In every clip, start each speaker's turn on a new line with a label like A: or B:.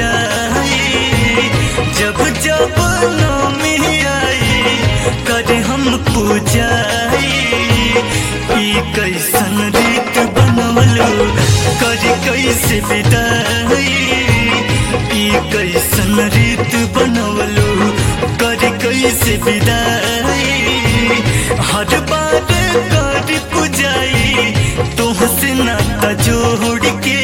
A: जाई जब जब नमी आई करे हम पूजाई ई कैसन रीत बनवलो करी कैसे विदाई ई कैसन रीत बनवलो करी कैसे विदाई हर बार करी पूजाई तुहसे नाता जोड़ के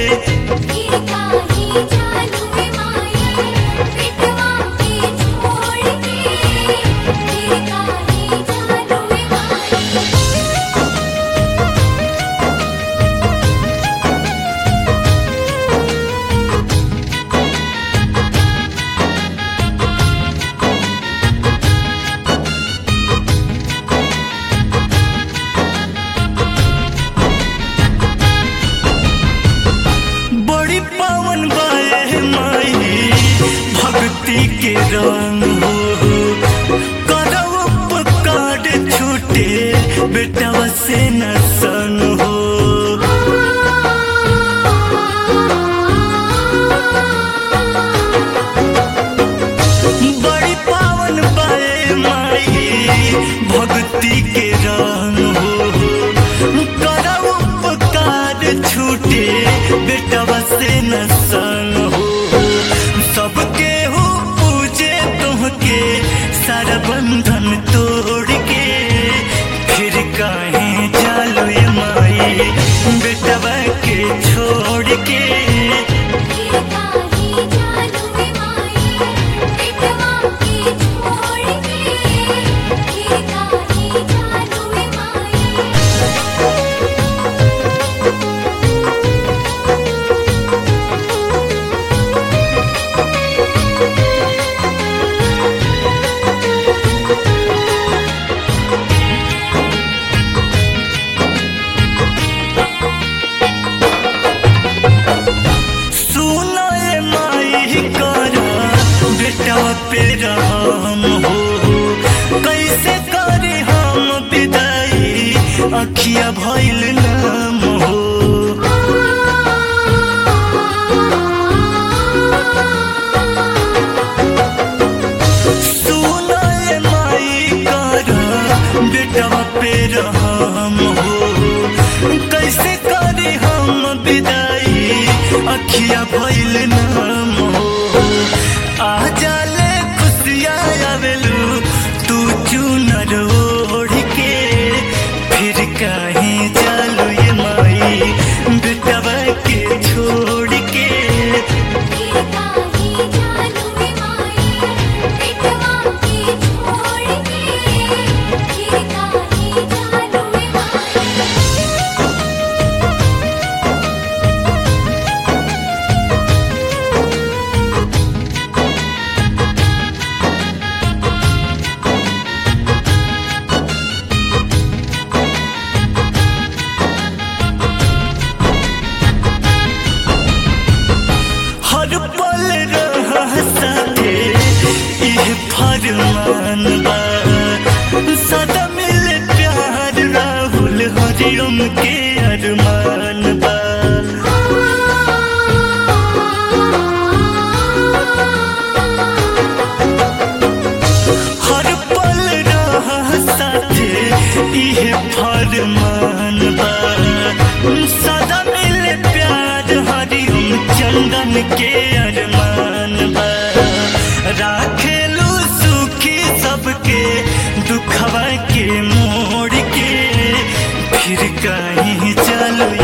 A: के रंग हो करो उपकार छूटे बेटा से न संग हो बड़ी पावन बाए माई भक्ति के रंग हो करो उपकार छूटे बेटा से न संग हो सबके के सारा बंधन तोड़ के फिर काहे जालो ये माई बेटवा के छोड़ के पे रहम हो कैसे करे हम विदाई अखिया भइल नाम हो सुनाए माई कर बेटवा पे रहम हो कैसे करे हम विदाई अखिया भइल नाम हो आ जाले आवेलू तू चुनर ओढ़ के फिर काहे जालू ये माई बेटवा के छोड़ के फरमान बा सदा मिले प्यार राहुल हरिओम के अरमान बा हर पल रह साथे इहे फरमान बा सदा मिले प्यार हरिओम चंदन के अरमान बा राखेलू सबके दुखवा के मोड़ के फिर कहीं चल